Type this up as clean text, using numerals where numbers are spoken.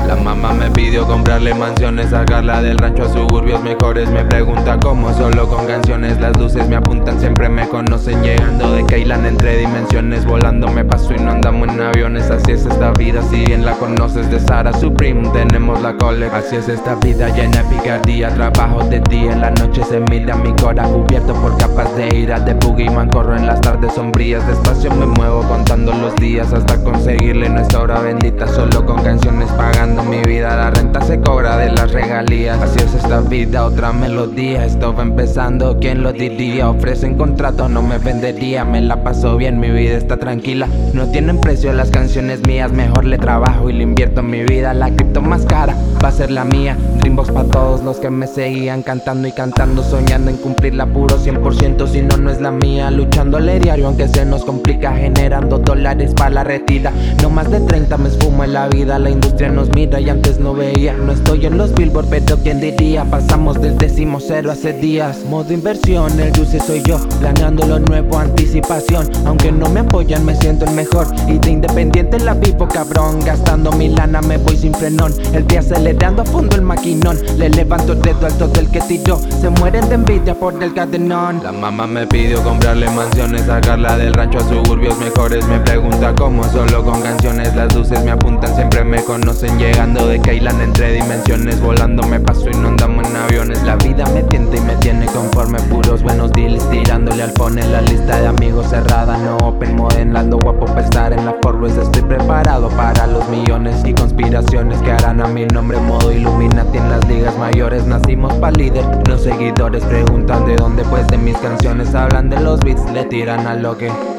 La mamá me pidió comprarle mansiones, sacarla del rancho a suburbios mejores. Me pregunta cómo, solo con canciones. Las luces me apuntan, siempre me conocen. Llegando de Keyland entre dimensiones, volando me paso y no andamos en aviones. Así es esta vida, si bien la conoces. De Sara Supreme tenemos la cole. Así es esta vida llena de picardía. Trabajo de día, en la noche se mira mi cora cubierto por capas de ira. De boogeyman corro en las tardes sombrías. Despacio me muevo contando los días hasta conseguirle nuestra hora bendita. Solo con canciones pagando mi vida, la renta se cobra de las regalías. Así es esta vida, otra melodía. Esto va empezando, ¿quién lo diría? Ofrecen contrato, no me vendería. Me la paso bien, mi vida está tranquila. No tienen precio las canciones mías. Mejor le trabajo y le invierto en mi vida. La cripto más cara va a ser la mía. Dreambox pa' todos los que me seguían, cantando y cantando, soñando en cumplirla puro 100%. Si no, no es la mía. Luchándole diario aunque se nos complica, generando dólares para la retira. No más de 30 me esfumo en la vida. La industria nos mira y antes no veía. No estoy en los Billboard, pero quién diría. Pasamos del 10.0 hace días. Modo inversión, el dulce soy yo, planeando lo nuevo, anticipación. Aunque no me apoyan me siento el mejor. Y de independiente la vivo cabrón. Gastando mi lana me voy sin frenón. El día acelerando a fondo el maquinón. Le levanto el dedo alto del que tiró. Se mueren de envidia por el cadenón. La mamá me pidió comprarle mansiones, sacarla del rancho a suburbios mejores. Me pregunta cómo, solo con canciones. Las luces me apuntan, siempre me conocen. Llegando de Keyland entre dimensiones, volando me paso y no andamos en aviones. La vida me tienta y me tiene conforme. Puros buenos deals tirándole al phone. En la lista de amigos cerrada, no open, modelando guapo para estar en la Forbes. Estoy preparado para los millones y conspiraciones que harán a mi nombre. Modo Illuminati en las ligas mayores. Nacimos pa' líder, los seguidores preguntan de dónde, pues de mis canciones. Hablan de los beats, le tiran a lo que